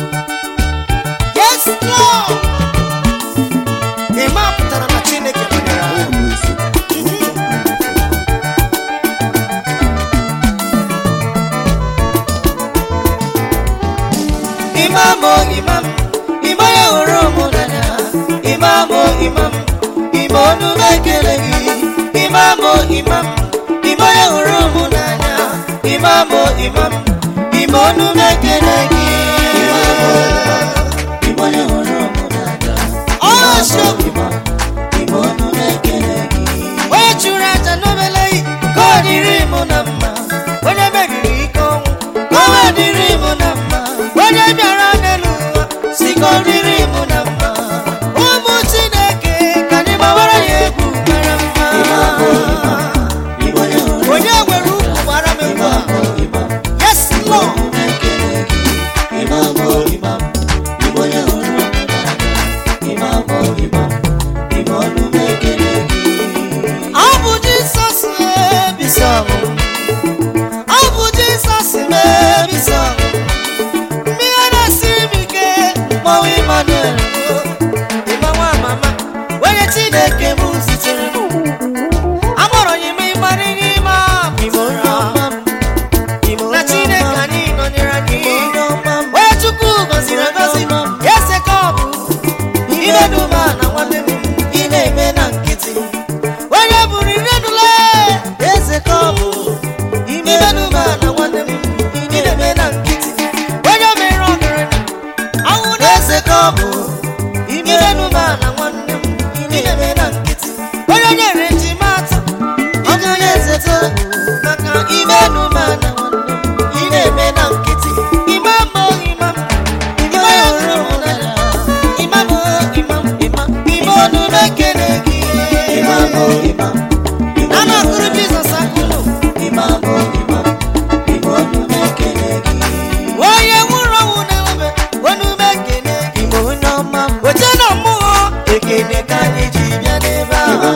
Yes, Lord. Imam pụtara na Chineke manyere ahụ. Imam, oh Imam, Imam ya hụrụ mụ n'anya. Imam, oh Imam, Imam ọnụ na-ekele gị. Imam, oh Imam, Imam ya hụrụ mụ n'anya. Imam, oh Imam, Imam ọnụ na-ekele gị. Imam ya hụrụ mụ n'anya. Oh, sure. Imam ọnụ na-ekele gị. Onye chụrụ aja n'obele yi, ka ọ dịrị mụ na mma. Onye meriri ike ọnwụ, ka ọ dịrị mụ na mma. Onye bịara n'elu ụwa, si ka ọ dịrị mụ na mma. Ụmụ Chineke, ka anyị gbawara ya egwu mara mma. Onye nwere ukwu gbara m egwu a. Yes, Lord. Ọ bụ Jisọs na-ebisa ọnwụ. Ọ bụ Jisọs na-ebisa ọnwụ. Mmiri na-esiri m ike, mmanwụ Emmanuel. Ịma nwa mama, onye Chineke m zitere m. Amụrụ ya ime ịgbara ihe ịma na Chineke anyị nọnyere anyị. Onye Chukwu gọziri agọzi, eze ka ọ bụ. Ireduma na nwanne m, ị na-eme na nkịtị. Onye buru iredula, eze ka ọ bụ. Ireduma na nwanne m, ị na-eme na nkịtị. Onye mere ọgaranya, anwụ na eze ka ọ bụ. Ireduma na nwanne m, ị na-eme na nkịtị. Onye nyere njima atọ, ọ bụ onye eze taa. Maka Ireduma na nwanne m, ị na-eme na nkịtị. Imam, oh Imam, Imam ya hụrụ mụ n'anya. Imam, oh Imam, Imam ọnụ na-ekele gị. A na-akụrụ Jizọs akụrụ. Onye nwụrụ ọnwụ na-eme, ọnụ na-ekele gị. Oche na mmụọ, ekele ka anyị ji bịa n'ebe ahụ.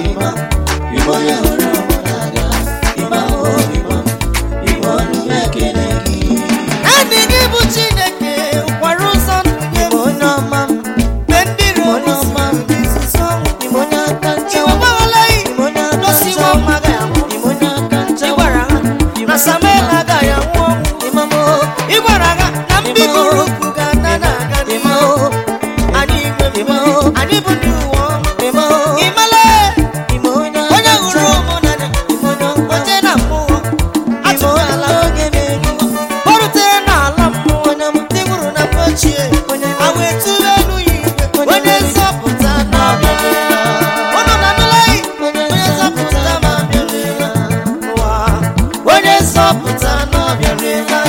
Naanị gị bụ Chineke, kwara ụzọ ndụ nye m. Mgbe ndị iro n'isi nzuzo ọnwụ. Iwu gbaghọla yi, nọsiwo m agaghị anwụ. Ị gwara ha na Samuel agaghị anwụ ọnwụ. Ị gwara ha na mbi buru ukwu ga-ana na-aga n'ihu. Anyị bụ ndị uwe ọma. Ịmala onye hụrụ ụmụ n'anya. Oche na mmụọ, atụtala oge na-eru. O rutere n'ala mmụọ, ndị nwụrụ na mgbe ochie. A wee tụrụ elu ya igwe, onye nzọpụta na-abịarịla. Ụnụ na-anụla yi, onye nzọpụta na-abịarịla. Onye nzọpụta na-abịarịla.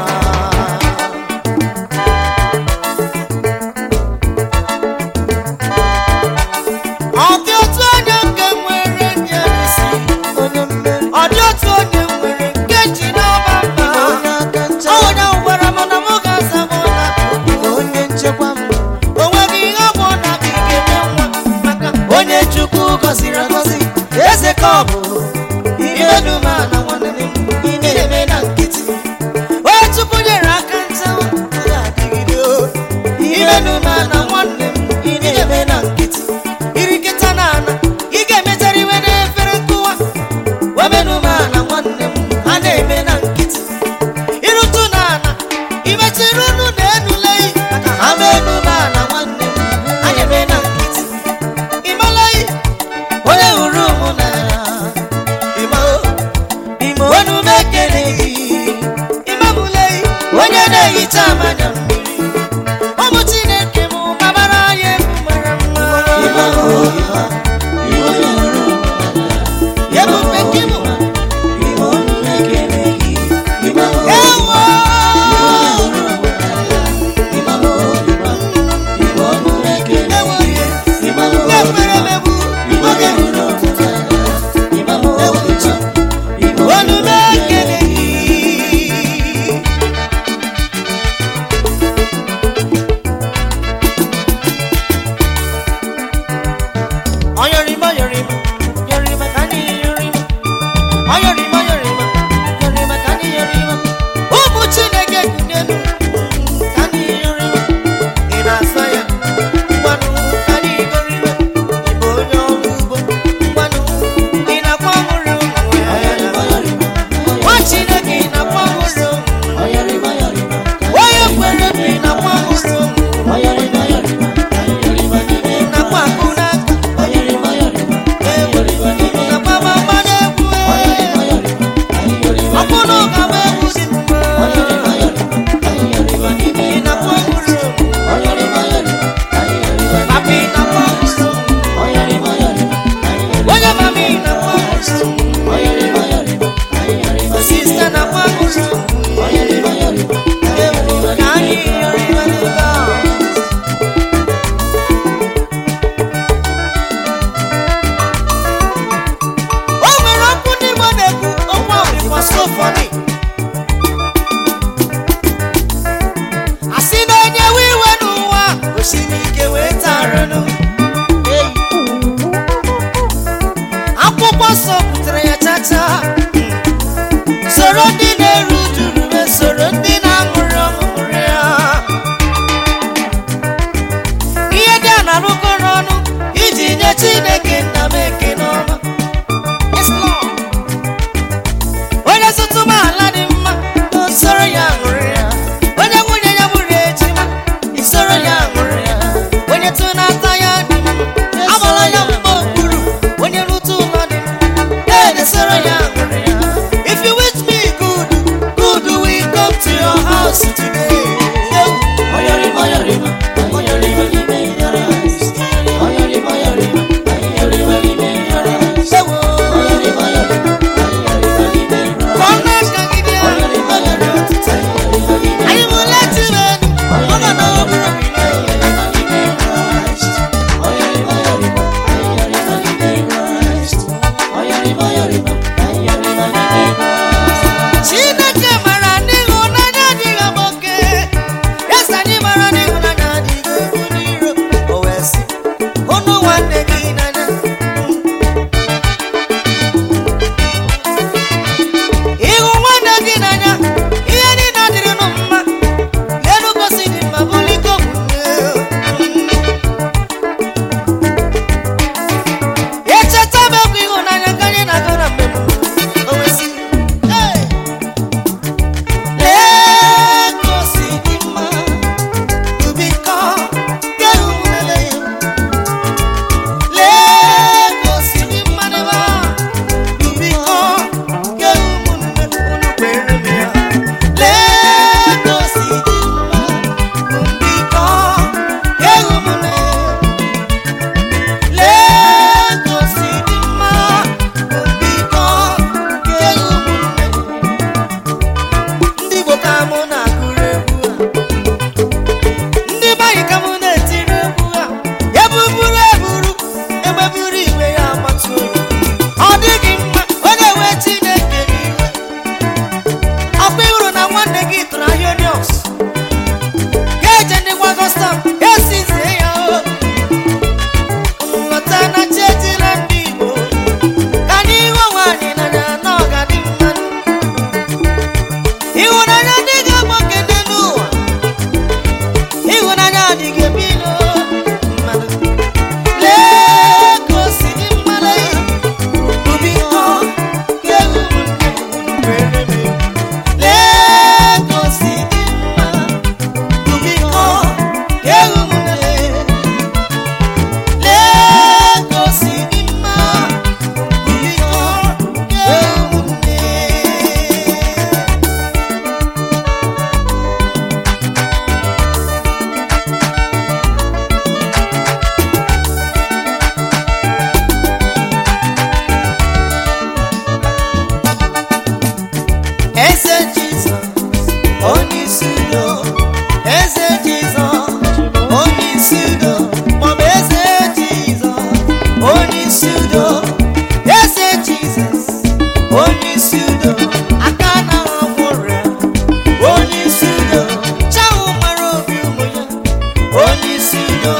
Ọ dị otu onye nke nwere njerisi. Ọ dị otu onye nwere nke ji n'ọba mba. Ọ onye ahụ gwara m na m ga-aza m ọla. O nweghị ihe ọ bụ na ị ga-eme nwa. Maka onye Chukwu gọziri agọzi, eze ka ọ bụ. Ireduma na nwanne m, ị na-eme na nkịtị. Onye Chukwu nyere aka nchawa, ọ ga-adịgide. Ireduma na nwanne m, ị na-eme na nkịtị. Iriketa na ana, ị ga-emechara iwe n'efere nkụwa. Omenuma na nwanne m, ha na-eme na nkịtị. Irutu na ana, imechiri unu na enule yi. Maka ha menuma na nwanne m, ha na-eme na nkịtị. Ịmala yi, onye hụrụ mụ n'anya. Ọnụ na-ekele gị. Imamule yi, onye na-ehicha mmanya mmiri. Ụmụ Chineke m, mabara anyị egwu mara mma. Ebube gị mụ. Ewo! Ewo ye. Ekwere m egwu. Oge ọnụ na-ekele gị. mmadụ ga-ebido mmadụ lee ka o si dị mmadụ ubiko ga-ewu mere m lee ka o si dị mma ubiko ga-ewu lee ka o si dị mma ubiko ga-ewu Eze Jesus, onye isi udo. Eze Jesus, onye isi udo. Maọbụ Eze Jesus, onye isi udo. Eze Jesus, onye isi udo. Aka na-agwọ ọrịa, onye isi udo. Chahụ mara obi ụmụ ya, onye isi udo.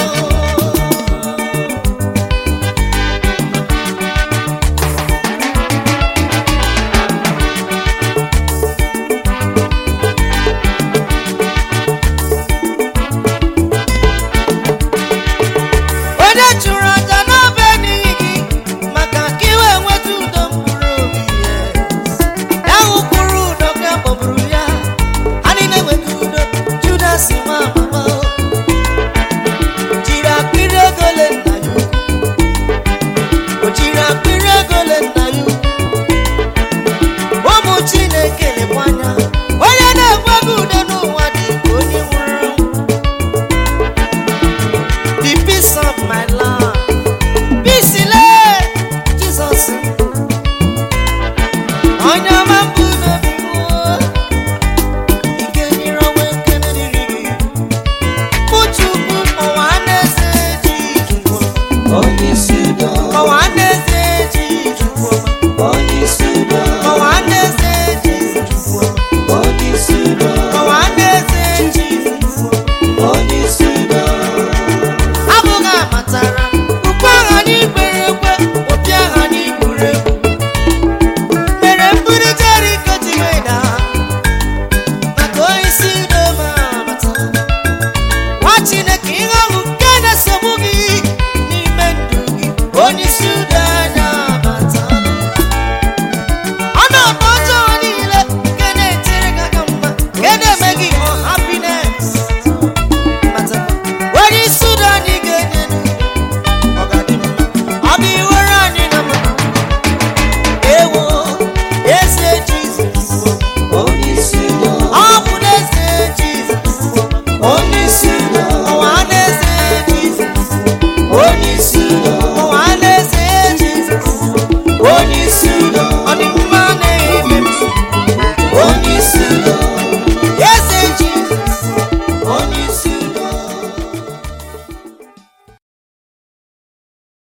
Onye chụrụ aja n'obe n'ihi gị maka ka iwe nweta udo mkpụrụ obi ya. Ya hụkwuru udo ka kpọburu ya. Anyị na-enweta udo. Judas nwa amama jiri akpịrị ego le nna ya ukwu. O jiri akpịrị ego le nna ya ukwu. Ụmụ Chineke lekwa anya. Onye na-enweghị udo n'ụwa dị ka onye nwụrụ anwụ. The peace of my life. Peace ile Jesus. Onye ọma mbụ n'obi m. Ike nyere onwe nkene dịrị gị. Mụ Chukwu ọwa na-eze Jesus. Onye isi udo, Ọwa na-eze Jesus. onye isi udo, Ọwa na-eze Jesus. onye isi udo, Ọwa na-eze Jesus. onye